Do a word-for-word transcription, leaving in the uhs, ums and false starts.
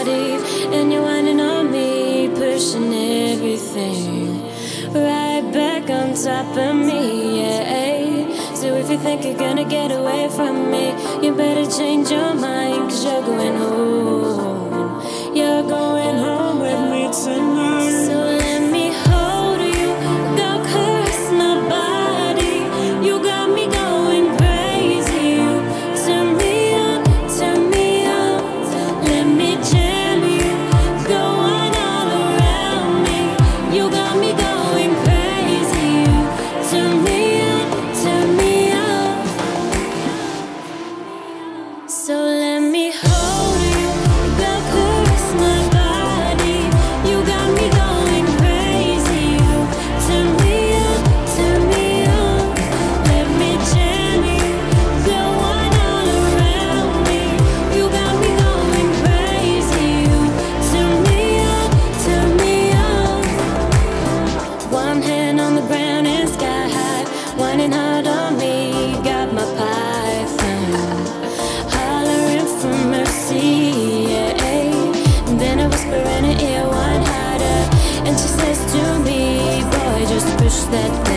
body, and you're whining on me, pushing everything right back on top of me, yeah. So if you think you're gonna get away from me, you better change your mind, cause you're going home. You're going home with me tonight. So let me hold you, go caress my body. You got me going crazy. You turn me on, turn me on. Let me jam you, go on all around me. You got me going crazy. You turn me on, turn me on. So let me hold you, go caress my body. You got me going crazy. You turn me on, turn me on. Let me jam you, go on all around me. You got me going crazy. You turn me on, turn me on. One hand on the ground and sky high, whining hard on me. Got my python hollering for mercy, yeah. And then I whisper in her ear one harder, and she says to me, boy, just push that